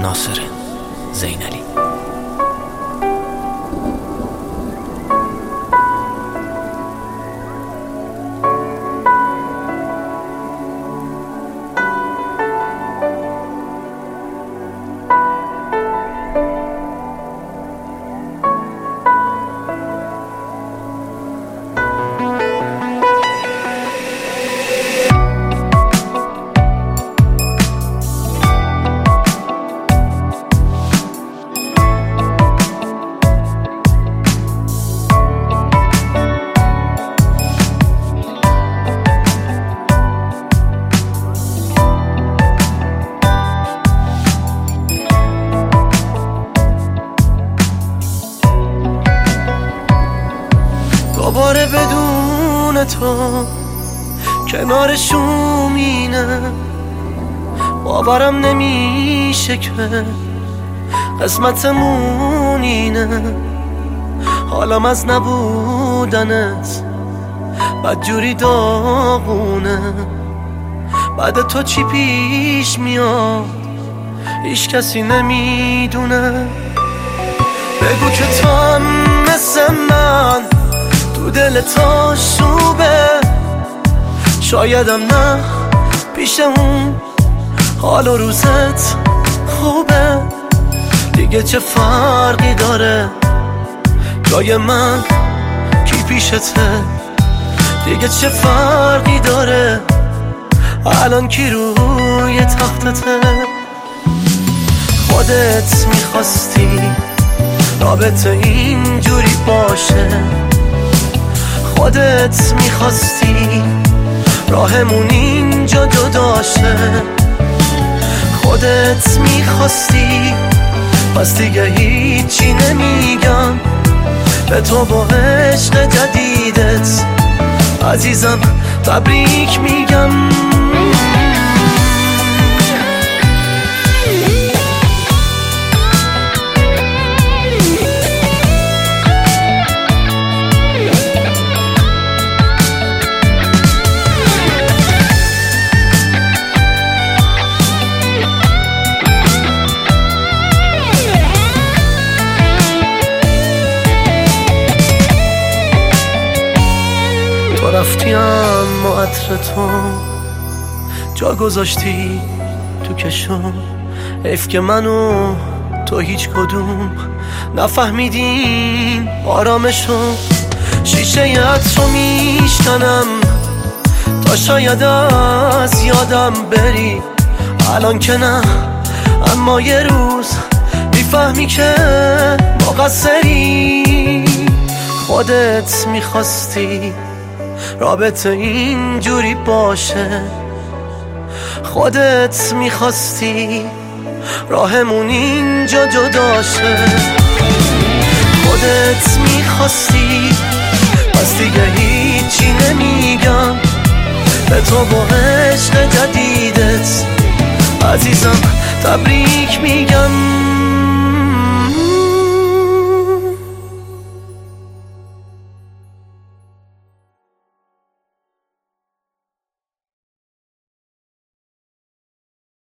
ناصر زینلی. دوباره بدون تو کنار شومینه، باورم نمیشه که قسمتمون اینه. حالم از نبودنت بدجوری داغونه. بعد تو چی پیش میاد هیچ کسی نمیدونه. بگو که تو هم مثل من تو دل تو شوبه، شایدم نه پیش اون حال و روزت خوبه. دیگه چه فرقی داره جای من کی پیشته؟ دیگه چه فرقی داره الان کی روی تختته؟ خودت میخواستی رابطه اینجوری باشه، خودت میخواستی راهمون اینجا جداشه، خودت میخواستی. پس دیگه هیچی نمیگم به تو با عشق جدیدت عزیزم تبریک میگم. رفتی اما عطر تو جا گذاشتی تو کشم. حیف که من و تو هیچ کدوم نفهمیدیم آرامشو. شیشه عطر رو میشکنم تا شاید از یادم بری، الان که نه اما یه روز میفهمی که مقصری. خودت میخواستی رابطه اینجوری باشه، خودت میخواستی راهمون اینجا جداشه، خودت میخواستی. پس دیگه هیچی نمیگم به تو با عشق جدیدت عزیزم تبریک میگم.